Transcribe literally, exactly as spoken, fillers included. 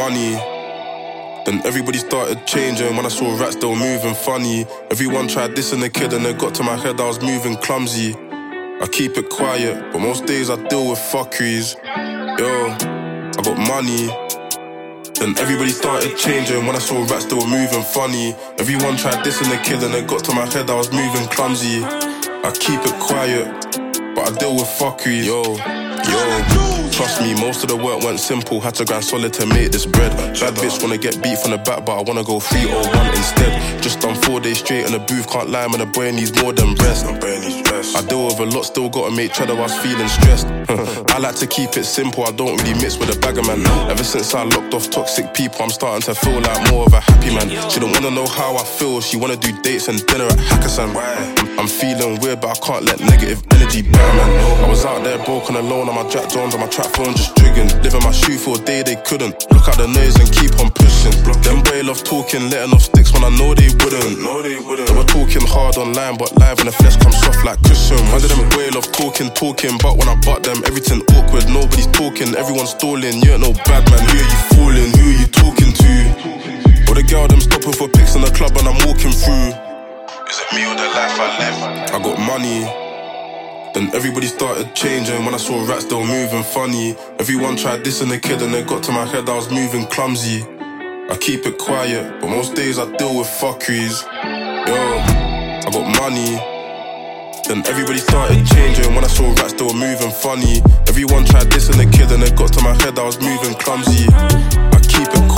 money. Then everybody started changing. When I saw rats, they were moving funny. Everyone tried this and the kid, and it got to my head, I was moving clumsy. I keep it quiet, but most days I deal with fuckeries. Yo, I got money. Then everybody started changing. When I saw rats, they were moving funny. Everyone tried this and the kid, and it got to my head, I was moving clumsy. I keep it quiet, but I deal with fuckeries. Yo, yo. Trust me, most of the work went simple. Had to grind solid to make this bread. Bad bitch wanna get beat from the back, but I wanna go three oh one instead. Just done four days straight in the booth, can't lie, man, the boy needs more than rest. I deal with a lot, still gotta make cheddar, I was feeling stressed. I like to keep it simple, I don't really mix with a bagger man. Ever since I locked off toxic people, I'm starting to feel like more of a happy man. She don't wanna know how I feel, she wanna do dates and dinner at Hakkasan. I'm feeling weird, but I can't let negative energy burn, man. I was out there broken alone on my Jack Jones, on my trap phone just jigging. Living my shoe for a day, they couldn't. Look out the noise and keep on pushing. Them boy love talking, letting off sticks when I know they wouldn't. No, they wouldn't. They were talking hard online, but live in the flesh comes soft like cushion. Under them boy love talking, talking, but when I butt them, everything awkward. Nobody's talking, everyone's stalling. You ain't no bad man, who are you fooling? Who are you talking to? Or the girl them stopping for pics in the club and I'm walking through. Is it me or the life I live? I got money. Then everybody started changing. When I saw rats, they were moving funny. Everyone tried this and the kid, and it got to my head, I was moving clumsy. I keep it quiet, but most days I deal with fuckeries. Yo, I got money. Then everybody started changing. When I saw rats, they were moving funny. Everyone tried this and the kid, and it got to my head, I was moving clumsy. I keep it quiet.